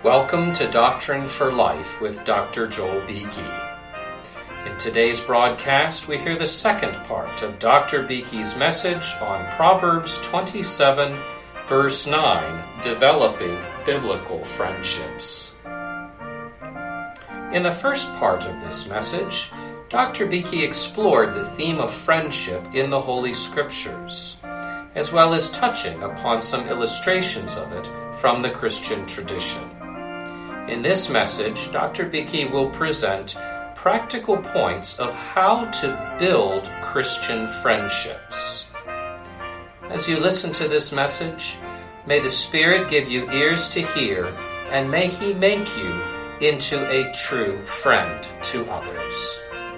Welcome to Doctrine for Life with Dr. Joel Beeke. In today's broadcast, we hear the second part of Dr. Beeke's message on Proverbs 27, verse 9, Developing Biblical Friendships. In the first part of this message, Dr. Beeke explored the theme of friendship in the Holy Scriptures, as well as touching upon some illustrations of it from the Christian tradition. In this message, Dr. Beeke will present practical points of how to build Christian friendships. As you listen to this message, may the Spirit give you ears to hear, and may He make you into a true friend to others.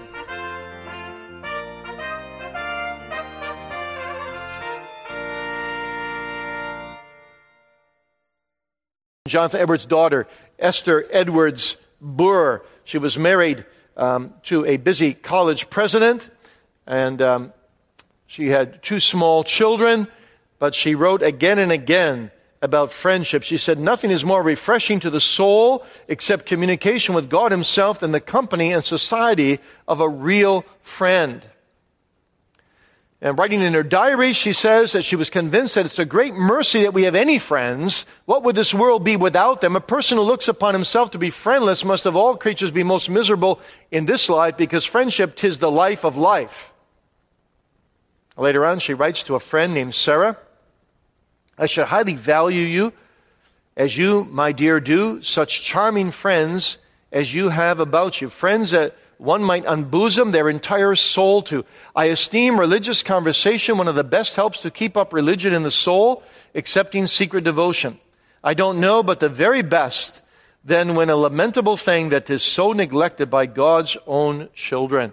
Jonathan Edwards' daughter, Esther Edwards Burr. She was married to a busy college president, and she had two small children, but she wrote again and again about friendship. She said, "Nothing is more refreshing to the soul except communication with God Himself than the company and society of a real friend." And writing in her diary, she says that she was convinced that it's a great mercy that we have any friends. What would this world be without them? A person who looks upon himself to be friendless must of all creatures be most miserable in this life, because friendship 'tis the life of life. Later on, she writes to a friend named Sarah, "I should highly value you as you, my dear, do, such charming friends as you have about you. Friends that one might unbosom their entire soul to. I esteem religious conversation one of the best helps to keep up religion in the soul, excepting secret devotion. I don't know but the very best, then, when a lamentable thing that is so neglected by God's own children."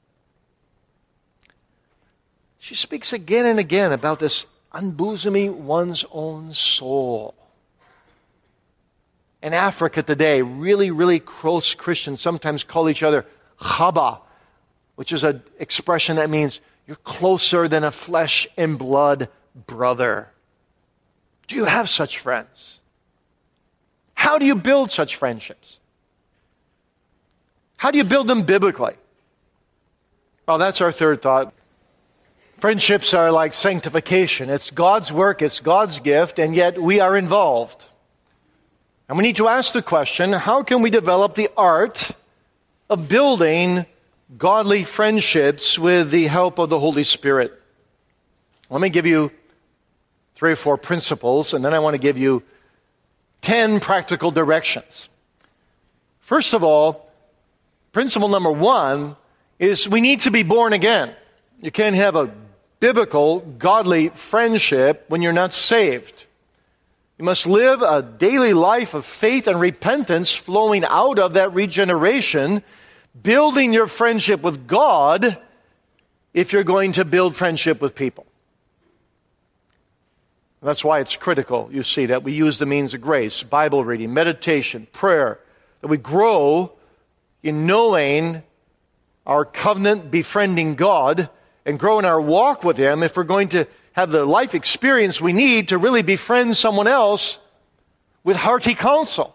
She speaks again and again about this unbosoming one's own soul. In Africa today, really close Christians sometimes call each other Chaba, which is an expression that means you're closer than a flesh and blood brother. Do you have such friends? How do you build such friendships? How do you build them biblically? Well, that's our third thought. Friendships are like sanctification. It's God's work, it's God's gift, and yet we are involved. And we need to ask the question, how can we develop the art of building godly friendships with the help of the Holy Spirit? Let me give you 3 or 4 principles, and then I want to give you 10 practical directions. First of all, principle number 1 is we need to be born again. You can't have a biblical, godly friendship when you're not saved. You must live a daily life of faith and repentance flowing out of that regeneration, building your friendship with God if you're going to build friendship with people. That's why it's critical, you see, that we use the means of grace, Bible reading, meditation, prayer, that we grow in knowing our covenant befriending God and grow in our walk with Him if we're going to have the life experience we need to really befriend someone else with hearty counsel.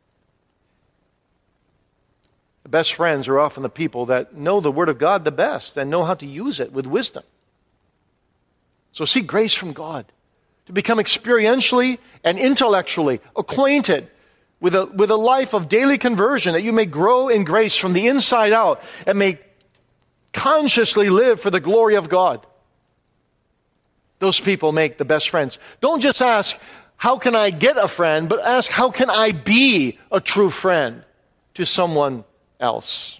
The best friends are often the people that know the Word of God the best and know how to use it with wisdom. So seek grace from God to become experientially and intellectually acquainted with a life of daily conversion, that you may grow in grace from the inside out and may consciously live for the glory of God. Those people make the best friends. Don't just ask, how can I get a friend? But ask, how can I be a true friend to someone else?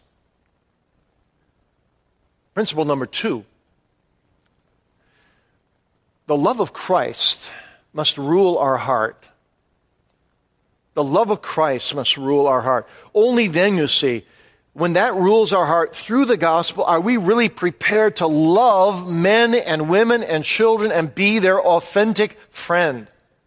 Principle number 2. The love of Christ must rule our heart. The love of Christ must rule our heart. Only then, you see, when that rules our heart through the gospel, are we really prepared to love men and women and children and be their authentic friend?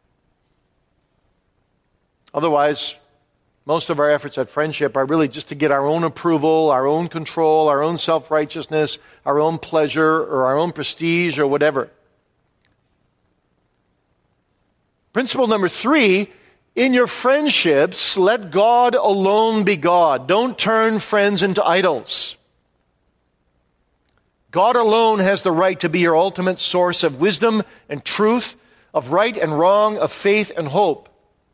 Otherwise, most of our efforts at friendship are really just to get our own approval, our own control, our own self-righteousness, our own pleasure, or our own prestige, or whatever. Principle number 3 In your friendships, let God alone be God. Don't turn friends into idols. God alone has the right to be your ultimate source of wisdom and truth, of right and wrong, of faith and hope.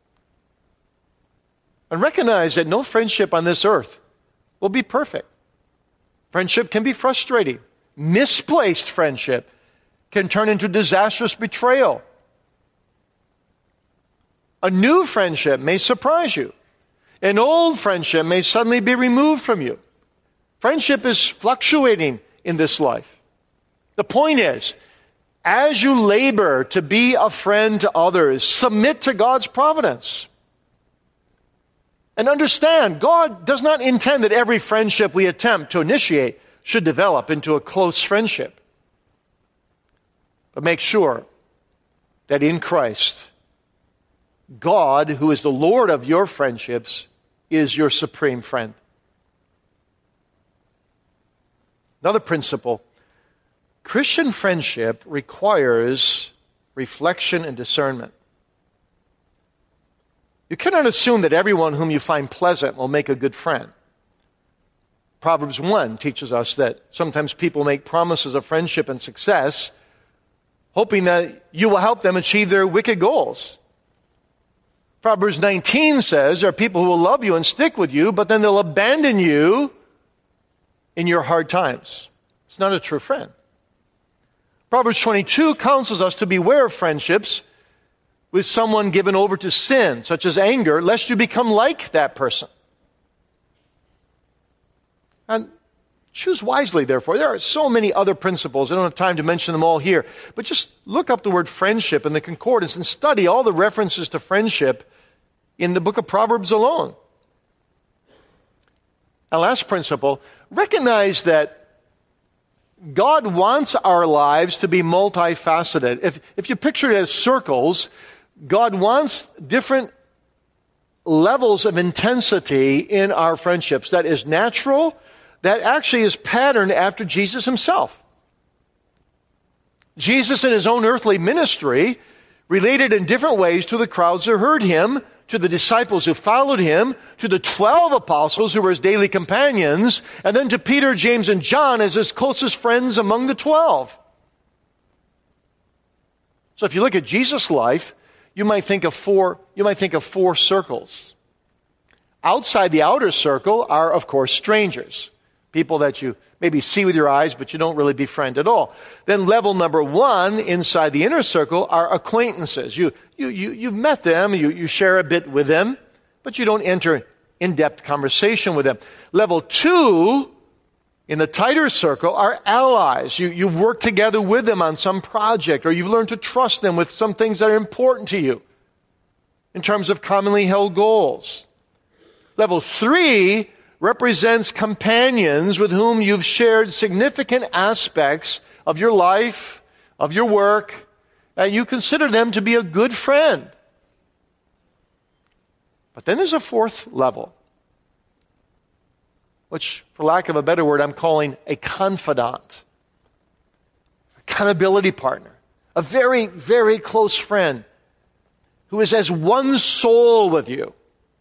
And recognize that no friendship on this earth will be perfect. Friendship can be frustrating. Misplaced friendship can turn into disastrous betrayal. A new friendship may surprise you. An old friendship may suddenly be removed from you. Friendship is fluctuating in this life. The point is, as you labor to be a friend to others, submit to God's providence. And understand, God does not intend that every friendship we attempt to initiate should develop into a close friendship. But make sure that in Christ, God, who is the Lord of your friendships, is your supreme friend. Another principle, Christian friendship requires reflection and discernment. You cannot assume that everyone whom you find pleasant will make a good friend. Proverbs 1 teaches us that sometimes people make promises of friendship and success, hoping that you will help them achieve their wicked goals. Proverbs 19 says there are people who will love you and stick with you, but then they'll abandon you in your hard times. It's not a true friend. Proverbs 22 counsels us to beware of friendships with someone given over to sin, such as anger, lest you become like that person. And choose wisely, therefore. There are so many other principles. I don't have time to mention them all here. But just look up the word friendship in the concordance and study all the references to friendship in the book of Proverbs alone. And last principle, recognize that God wants our lives to be multifaceted. If you picture it as circles, God wants different levels of intensity in our friendships. That is natural. That actually is patterned after Jesus himself. Jesus in his own earthly ministry related in different ways to the crowds who heard him, to the disciples who followed him, to the 12 apostles who were his daily companions, and then to Peter, James, and John as his closest friends among the 12. So if you look at Jesus' life, you might think of four circles. Outside the outer circle are, of course, strangers. People that you maybe see with your eyes, but you don't really befriend at all. Then level number 1, inside the inner circle, are acquaintances. You've met them, you share a bit with them, but you don't enter in-depth conversation with them. Level 2, in the tighter circle, are allies. You've worked together with them on some project, or you've learned to trust them with some things that are important to you in terms of commonly held goals. Level 3 represents companions with whom you've shared significant aspects of your life, of your work, and you consider them to be a good friend. But then there's a 4th level, which, for lack of a better word, I'm calling a confidant, accountability partner, a very, very close friend who is as one soul with you.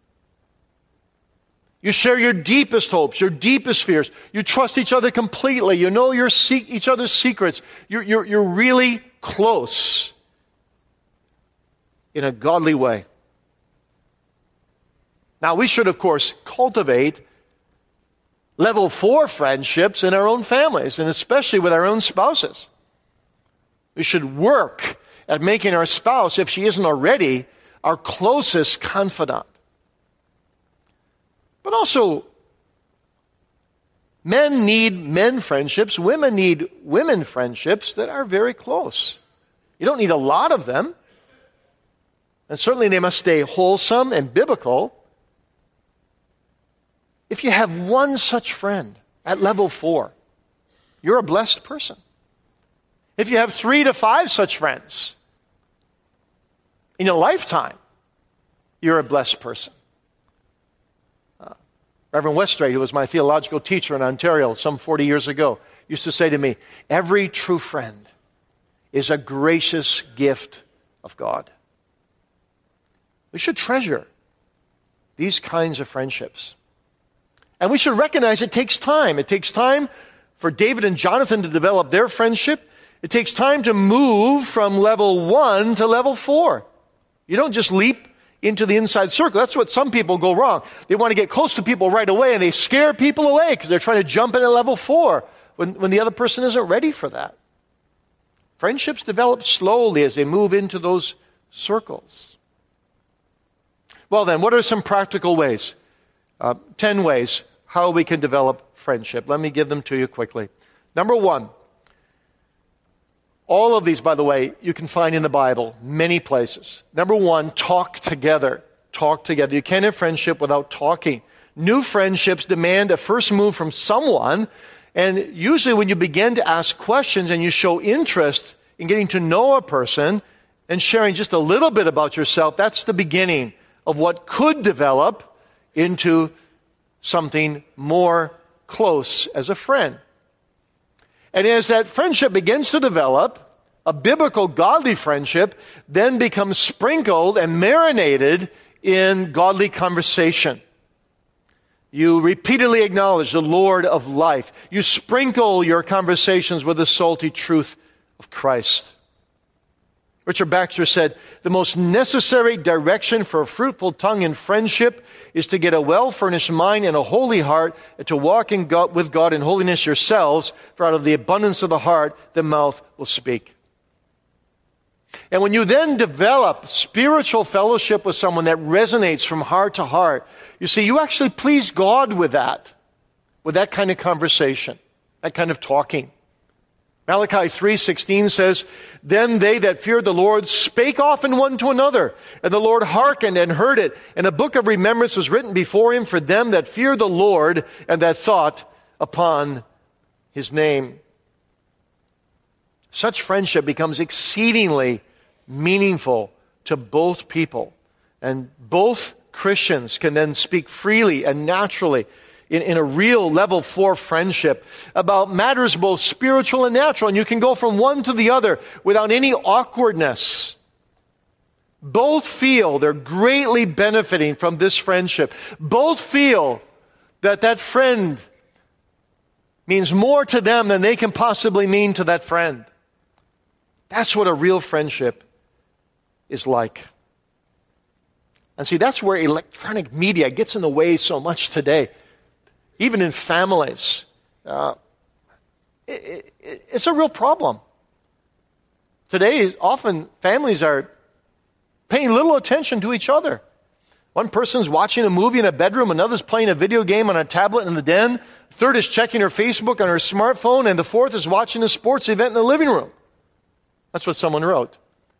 You share your deepest hopes, your deepest fears. You trust each other completely. You know each other's secrets. You're really close in a godly way. Now, we should, of course, cultivate level 4 friendships in our own families, and especially with our own spouses. We should work at making our spouse, if she isn't already, our closest confidant. But also, men need men friendships, women need women friendships that are very close. You don't need a lot of them. And certainly they must stay wholesome and biblical. If you have one such friend at level 4, you're a blessed person. If you have 3 to 5 such friends in your lifetime, you're a blessed person. Reverend Westray, who was my theological teacher in Ontario some 40 years ago, used to say to me, every true friend is a gracious gift of God. We should treasure these kinds of friendships. And we should recognize it takes time. It takes time for David and Jonathan to develop their friendship. It takes time to move from level 1 to level 4. You don't just leap into the inside circle. That's what some people go wrong. They want to get close to people right away, and they scare people away because they're trying to jump into level 4 when the other person isn't ready for that. Friendships develop slowly as they move into those circles. Well then, what are some practical ways? 10 ways how we can develop friendship. Let me give them to you quickly. Number 1, all of these, by the way, you can find in the Bible, many places. Number 1, talk together. Talk together. You can't have friendship without talking. New friendships demand a first move from someone, and usually when you begin to ask questions and you show interest in getting to know a person and sharing just a little bit about yourself, that's the beginning of what could develop into something more close as a friend. And as that friendship begins to develop, a biblical, godly friendship then becomes sprinkled and marinated in godly conversation. You repeatedly acknowledge the Lord of life. You sprinkle your conversations with the salty truth of Christ. Richard Baxter said, the most necessary direction for a fruitful tongue in friendship is to get a well-furnished mind and a holy heart, and to walk with God in holiness yourselves, for out of the abundance of the heart, the mouth will speak. And when you then develop spiritual fellowship with someone that resonates from heart to heart, you see, you actually please God with that kind of conversation, that kind of talking. Malachi 3:16 says, then they that feared the Lord spake often one to another, and the Lord hearkened and heard it, and a book of remembrance was written before him for them that fear the Lord and that thought upon his name. Such friendship becomes exceedingly meaningful to both people, and both Christians can then speak freely and naturally in a real level 4 friendship about matters both spiritual and natural, and you can go from one to the other without any awkwardness. Both feel they're greatly benefiting from this friendship. Both feel that friend means more to them than they can possibly mean to that friend. That's what a real friendship is like. And see, that's where electronic media gets in the way so much today. Even in families, it's a real problem. Today, often families are paying little attention to each other. One person's watching a movie in a bedroom, another's playing a video game on a tablet in the den, a third is checking her Facebook on her smartphone, and the fourth is watching a sports event in the living room. That's what someone wrote.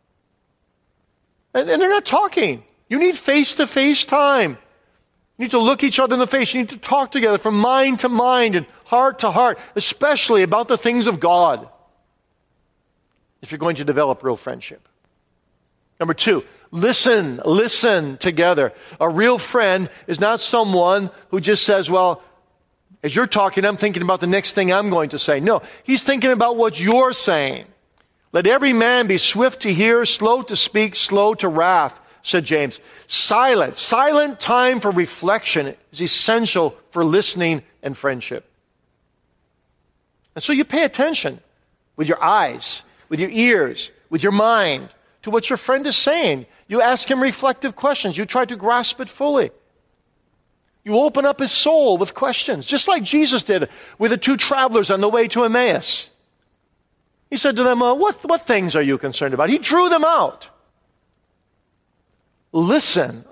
And they're not talking. You need face-to-face time. You need to look each other in the face. You need to talk together from mind to mind and heart to heart, especially about the things of God, if you're going to develop real friendship. Number 2, listen together. A real friend is not someone who just says, well, as you're talking, I'm thinking about the next thing I'm going to say. No, he's thinking about what you're saying. Let every man be swift to hear, slow to speak, slow to wrath, said James. Silent time for reflection is essential for listening and friendship. And so you pay attention with your eyes, with your ears, with your mind to what your friend is saying. You ask him reflective questions. You try to grasp it fully. You open up his soul with questions, just like Jesus did with the 2 travelers on the way to Emmaus. He said to them, what things are you concerned about? He drew them out. Listen,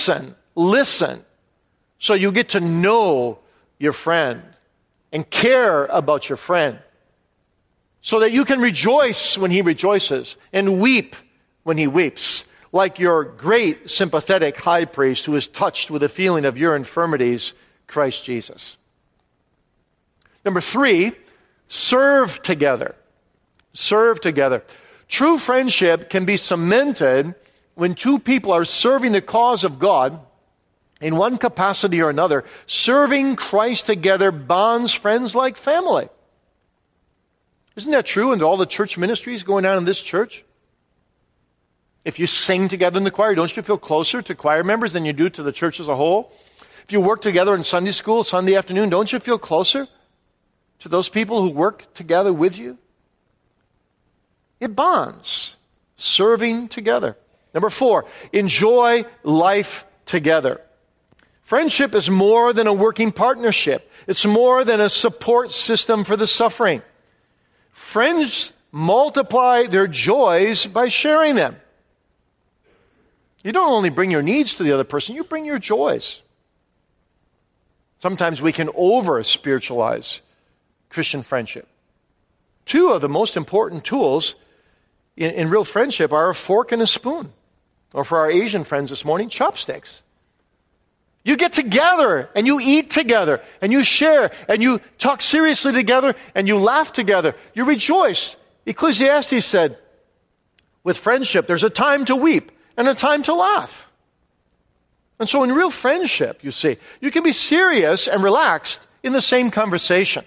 so you get to know your friend and care about your friend, so that you can rejoice when he rejoices and weep when he weeps, like your great sympathetic high priest who is touched with the feeling of your infirmities, Christ Jesus. Number 3, serve together. Serve together. True friendship can be cemented when 2 people are serving the cause of God in one capacity or another. Serving Christ together bonds friends like family. Isn't that true in all the church ministries going on in this church? If you sing together in the choir, don't you feel closer to choir members than you do to the church as a whole? If you work together in Sunday school, Sunday afternoon, don't you feel closer to those people who work together with you? It bonds, serving together. Number 4, enjoy life together. Friendship is more than a working partnership. It's more than a support system for the suffering. Friends multiply their joys by sharing them. You don't only bring your needs to the other person, you bring your joys. Sometimes we can over-spiritualize Christian friendship. 2 of the most important tools in real friendship are a fork and a spoon. Or for our Asian friends this morning, chopsticks. You get together and you eat together and you share and you talk seriously together and you laugh together. You rejoice. Ecclesiastes said, with friendship, there's a time to weep and a time to laugh. And so in real friendship, you see, you can be serious and relaxed in the same conversation.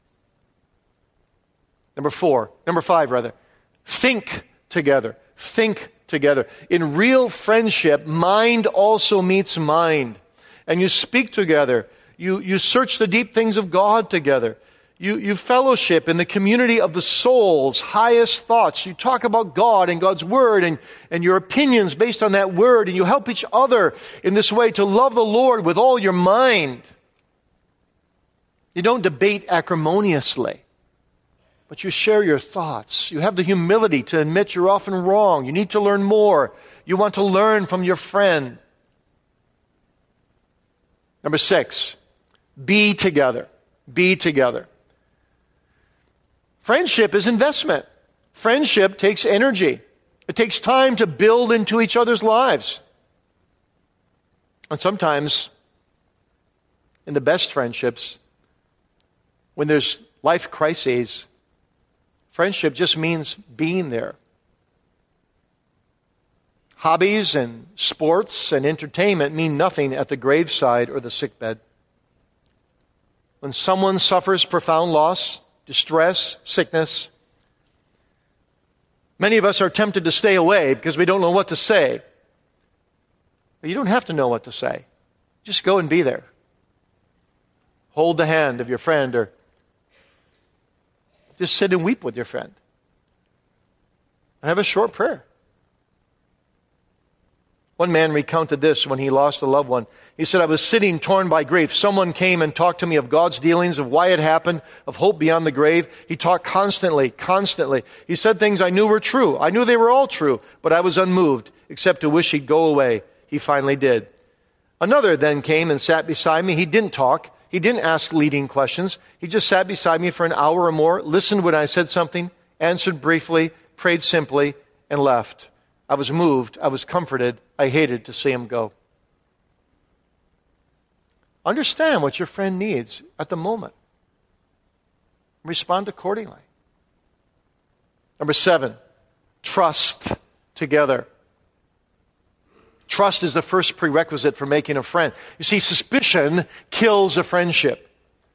Number 5, think together. Think together. In real friendship, mind also meets mind. And you speak together. You search the deep things of God together. You fellowship in the community of the soul's highest thoughts. You talk about God and God's Word and your opinions based on that Word. And you help each other in this way to love the Lord with all your mind. You don't debate acrimoniously, but you share your thoughts. You have the humility to admit you're often wrong. You need to learn more. You want to learn from your friend. Number 6, be together. Be together. Friendship is investment. Friendship takes energy. It takes time to build into each other's lives. And sometimes, in the best friendships, when there's life crises, friendship just means being there. Hobbies and sports and entertainment mean nothing at the graveside or the sickbed. When someone suffers profound loss, distress, sickness, many of us are tempted to stay away because we don't know what to say. But you don't have to know what to say. Just go and be there. Hold the hand of your friend or just sit and weep with your friend. And have a short prayer. One man recounted this when he lost a loved one. He said, I was sitting torn by grief. Someone came and talked to me of God's dealings, of why it happened, of hope beyond the grave. He talked constantly. He said things I knew were true. I knew they were all true, but I was unmoved, except to wish he'd go away. He finally did. Another then came and sat beside me. He didn't talk. He didn't ask leading questions. He just sat beside me for an hour or more, listened when I said something, answered briefly, prayed simply, and left. I was moved. I was comforted. I hated to see him go. Understand what your friend needs at the moment. Respond accordingly. Number 7, trust together. Trust is the first prerequisite for making a friend. You see, suspicion kills a friendship.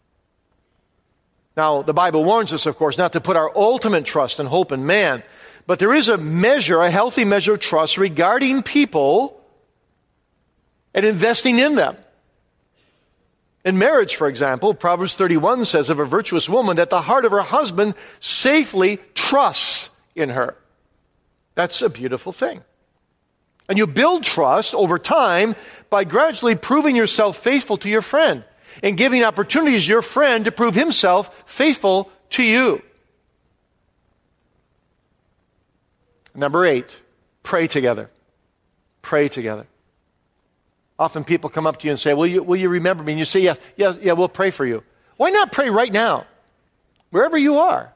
Now, the Bible warns us, of course, not to put our ultimate trust and hope in man. But there is a healthy measure of trust regarding people and investing in them. In marriage, for example, Proverbs 31 says of a virtuous woman that the heart of her husband safely trusts in her. That's a beautiful thing. And you build trust over time by gradually proving yourself faithful to your friend and giving opportunities to your friend to prove himself faithful to you. Number 8, pray together. Pray together. Often people come up to you and say, will you remember me? And you say, yeah, we'll pray for you. Why not pray right now? Wherever you are.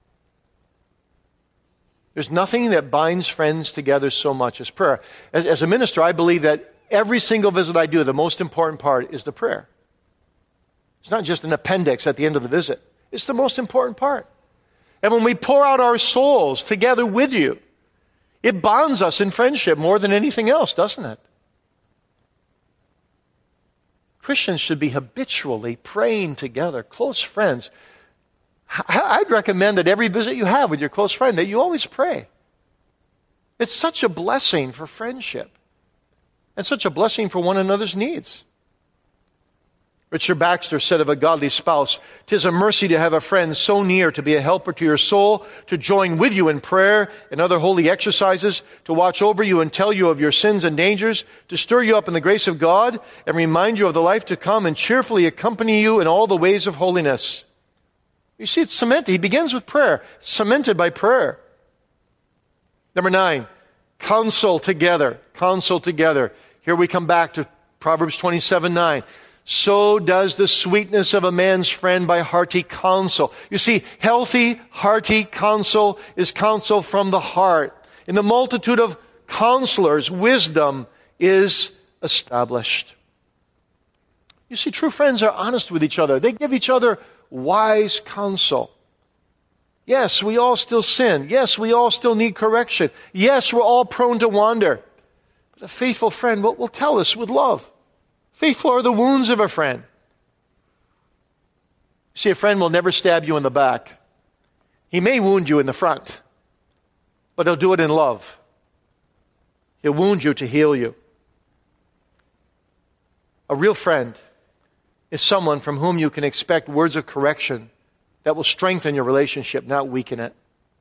There's nothing that binds friends together so much as prayer. As a minister, I believe that every single visit I do, the most important part is the prayer. It's not just an appendix at the end of the visit. It's the most important part. And when we pour out our souls together with you, it bonds us in friendship more than anything else, doesn't it? Christians should be habitually praying together, close friends. I'd recommend that every visit you have with your close friend, that you always pray. It's such a blessing for friendship and such a blessing for one another's needs. Richard Baxter said of a godly spouse, "'Tis a mercy to have a friend so near to be a helper to your soul, to join with you in prayer and other holy exercises, to watch over you and tell you of your sins and dangers, to stir you up in the grace of God and remind you of the life to come and cheerfully accompany you in all the ways of holiness." You see, it's cemented. He begins with prayer, cemented by prayer. Number 9, counsel together. Counsel together. Here we come back to Proverbs 27:9. So does the sweetness of a man's friend by hearty counsel. You see, healthy, hearty counsel is counsel from the heart. In the multitude of counselors, wisdom is established. You see, true friends are honest with each other. They give each other wise counsel. Yes, we all still sin. Yes, we all still need correction. Yes, we're all prone to wander. But a faithful friend will tell us with love. Faithful are the wounds of a friend. See, a friend will never stab you in the back. He may wound you in the front, but he'll do it in love. He'll wound you to heal you. A real friend is someone from whom you can expect words of correction that will strengthen your relationship, not weaken it.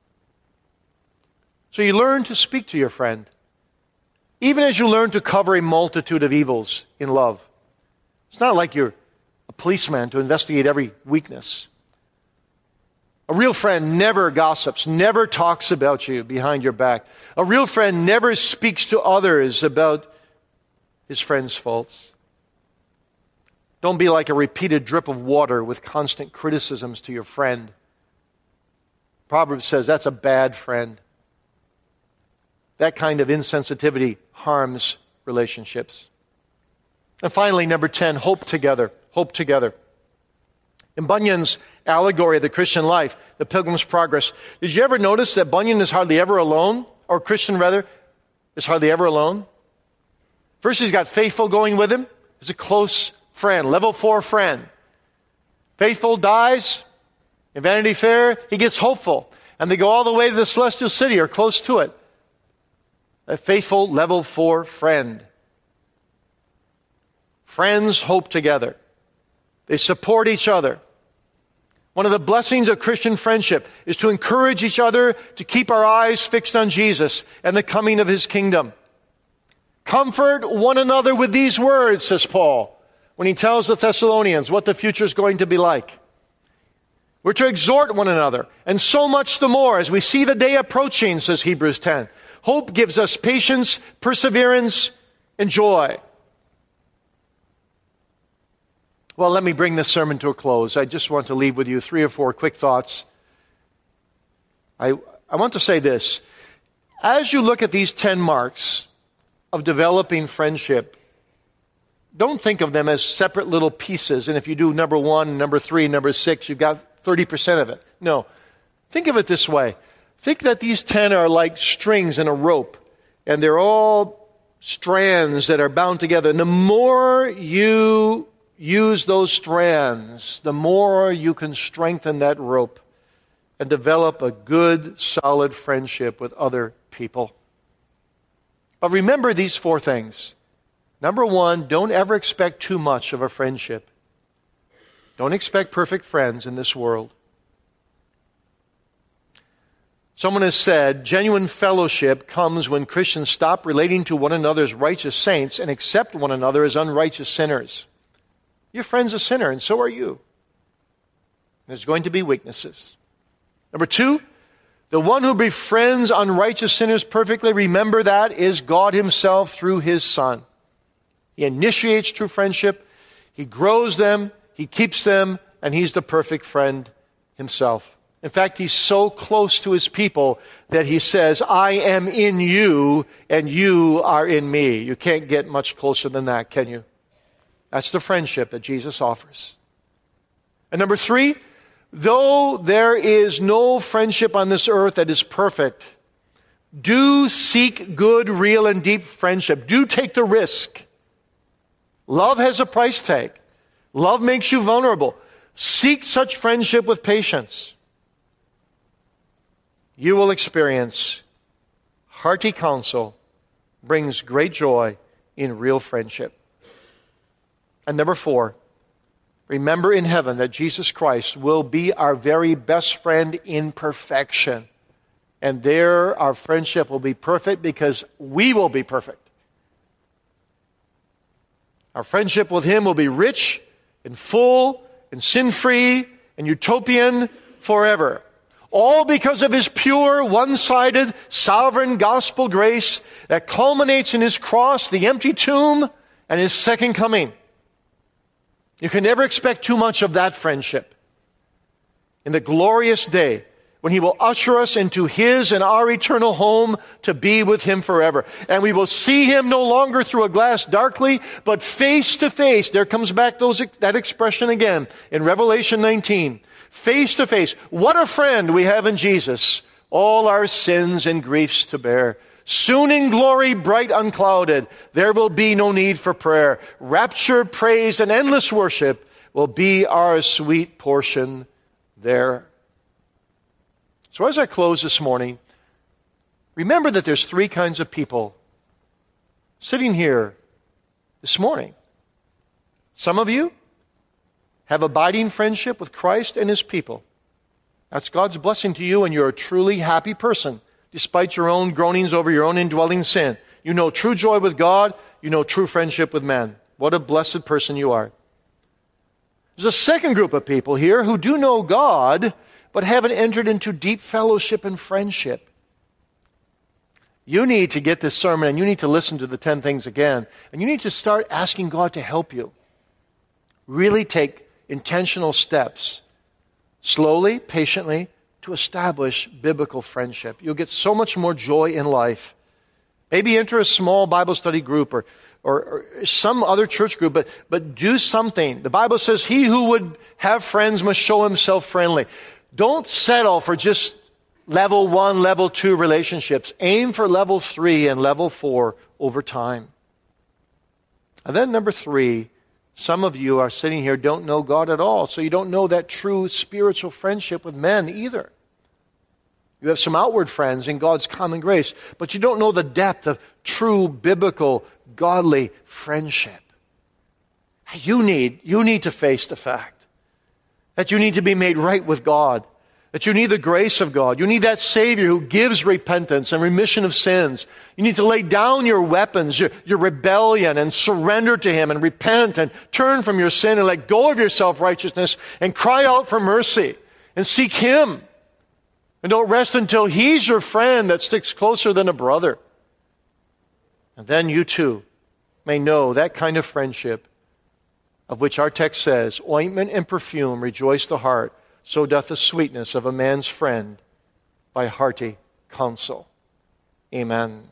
So you learn to speak to your friend, even as you learn to cover a multitude of evils in love. It's not like you're a policeman to investigate every weakness. A real friend never gossips, never talks about you behind your back. A real friend never speaks to others about his friend's faults. Don't be like a repeated drip of water with constant criticisms to your friend. Proverbs says that's a bad friend. That kind of insensitivity harms relationships. And finally, number 10, hope together. Hope together. In Bunyan's allegory of the Christian life, the Pilgrim's Progress, did you ever notice that Bunyan is hardly ever alone? Or Christian, rather, is hardly ever alone? First, he's got Faithful going with him. He's a close friend, level 4 friend. Faithful dies. In Vanity Fair, he gets Hopeful. And they go all the way to the celestial city or close to it. A faithful level 4 friend. Friends hope together. They support each other. One of the blessings of Christian friendship is to encourage each other to keep our eyes fixed on Jesus and the coming of His kingdom. Comfort one another with these words, says Paul, when he tells the Thessalonians what the future is going to be like. We're to exhort one another, and so much the more as we see the day approaching, says Hebrews 10. Hope gives us patience, perseverance, and joy. Well, let me bring this sermon to a close. I just want to leave with you 3 or 4 quick thoughts. I want to say this. As you look at these 10 marks of developing friendship, don't think of them as separate little pieces. And if you do number 1, number 3, number 6, you've got 30% of it. No. Think of it this way. Think that these 10 are like strings in a rope, and they're all strands that are bound together. And the more you use those strands, the more you can strengthen that rope and develop a good, solid friendship with other people. But remember these 4 things. Number 1, don't ever expect too much of a friendship. Don't expect perfect friends in this world. Someone has said, genuine fellowship comes when Christians stop relating to one another as righteous saints and accept one another as unrighteous sinners. Your friend's a sinner, and so are you. There's going to be weaknesses. Number 2, the one who befriends unrighteous sinners perfectly, remember that, is God Himself through His Son. He initiates true friendship, He grows them, He keeps them, and He's the perfect friend Himself. In fact, He's so close to His people that He says, I am in you, and you are in me. You can't get much closer than that, can you? That's the friendship that Jesus offers. And number 3, though there is no friendship on this earth that is perfect, do seek good, real, and deep friendship. Do take the risk. Love has a price tag. Love makes you vulnerable. Seek such friendship with patience. You will experience hearty counsel brings great joy in real friendship. And number 4, remember in heaven that Jesus Christ will be our very best friend in perfection. And there our friendship will be perfect because we will be perfect. Our friendship with Him will be rich and full and sin-free and utopian forever. All because of His pure, one-sided, sovereign gospel grace that culminates in His cross, the empty tomb, and His second coming. You can never expect too much of that friendship. In the glorious day when He will usher us into His and our eternal home to be with Him forever. And we will see Him no longer through a glass darkly, but face to face. There comes back that expression again in Revelation 19. Face to face. What a friend we have in Jesus. All our sins and griefs to bear. Soon in glory bright unclouded, there will be no need for prayer. Rapture, praise, and endless worship will be our sweet portion there. So as I close this morning, remember that there's 3 kinds of people sitting here this morning. Some of you have abiding friendship with Christ and His people. That's God's blessing to you, and you're a truly happy person, despite your own groanings over your own indwelling sin. You know true joy with God. You know true friendship with men. What a blessed person you are. There's a second group of people here who do know God, but haven't entered into deep fellowship and friendship. You need to get this sermon, and you need to listen to the 10 things again, and you need to start asking God to help you. Really take intentional steps, slowly, patiently, to establish biblical friendship. You'll get so much more joy in life. Maybe enter a small Bible study group or some other church group, but do something. The Bible says, he who would have friends must show himself friendly. Don't settle for just level 1, level 2 relationships. Aim for level 3 and level 4 over time. And then number 3, some of you are sitting here, don't know God at all, so you don't know that true spiritual friendship with men either. You have some outward friends in God's common grace, but you don't know the depth of true biblical, godly friendship. You need to face the fact that you need to be made right with God, that you need the grace of God. You need that Savior who gives repentance and remission of sins. You need to lay down your weapons, your rebellion, and surrender to Him and repent and turn from your sin and let go of your self-righteousness and cry out for mercy and seek Him. And don't rest until He's your friend that sticks closer than a brother. And then you too may know that kind of friendship of which our text says, ointment and perfume rejoice the heart, so doth the sweetness of a man's friend by hearty counsel. Amen.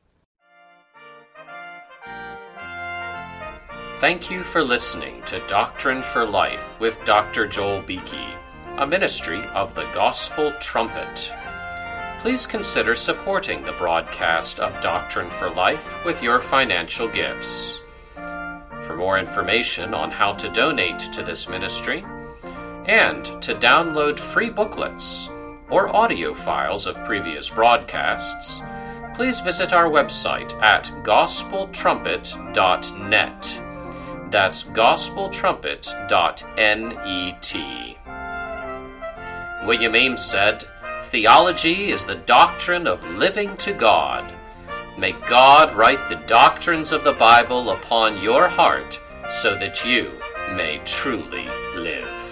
Thank you for listening to Doctrine for Life with Dr. Joel Beeke, a ministry of the Gospel Trumpet. Please consider supporting the broadcast of Doctrine for Life with your financial gifts. For more information on how to donate to this ministry and to download free booklets or audio files of previous broadcasts, please visit our website at gospeltrumpet.net. That's gospeltrumpet.net. William Ames said, "Theology is the doctrine of living to God." May God write the doctrines of the Bible upon your heart so that you may truly live.